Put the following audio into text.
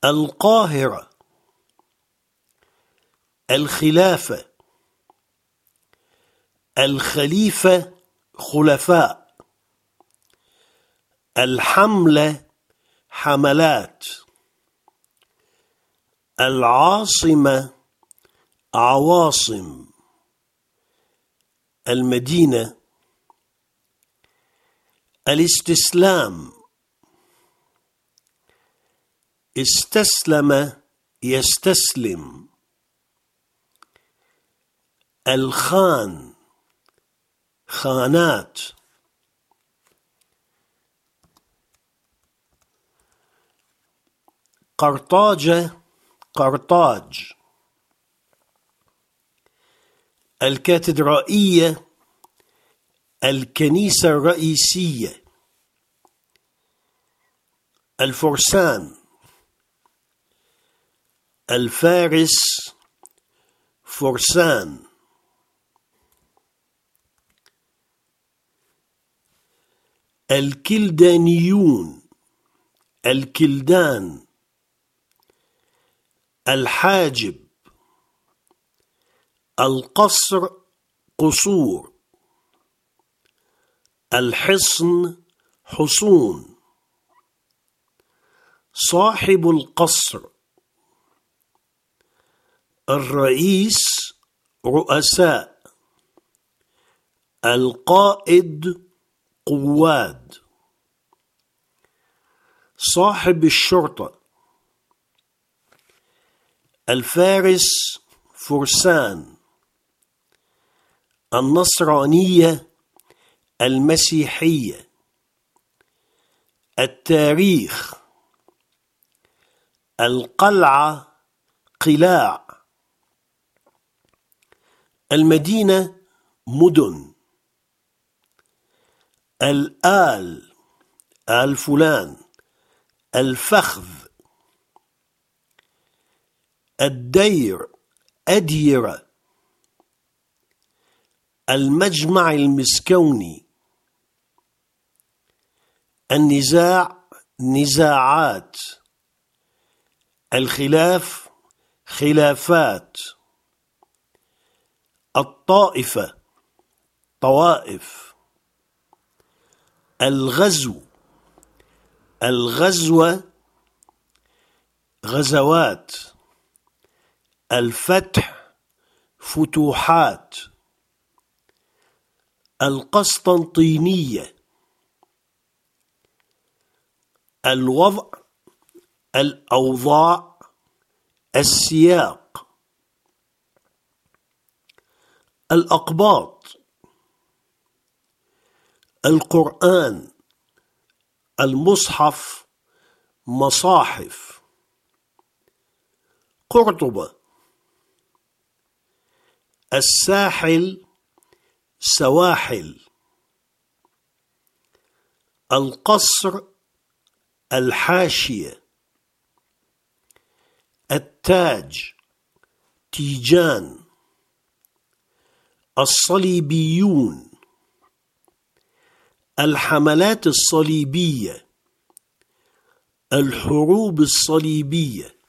القاهرة، الخلافة، الخليفة، خلفاء، الحملة، حملات، العاصمة، عواصم، المدينة، الاستسلام، استسلم، يستسلم، الخان، خانات، قرطاجة، قرطاج، الكاتدرائية، الكنيسة الرئيسية، الفرسان، الفارس، فرسان، الكلدانيون، الكلدان، الحاجب، القصر، قصور، الحصن، حصون، صاحب القصر، الرئيس، رؤساء، القائد، قواد، صاحب الشرطة، الفارس، فرسان، النصرانية، المسيحية، التاريخ، القلعة، قلاع، المدينة، مدن، الآل، آل فلان، الفخذ، الدير، أديرة، المجمع المسكوني، النزاع، نزاعات، الخلاف، خلافات، الطائفة، طوائف، الغزو، الغزوة، غزوات، الفتح، فتوحات، القسطنطينية، الوضع، الأوضاع، السياق، الأقباط، القرآن، المصحف، مصاحف، قرطبة، الساحل، سواحل، القصر، الحاشية، التاج، تيجان، الصليبيون، الحملات الصليبية، الحروب الصليبية،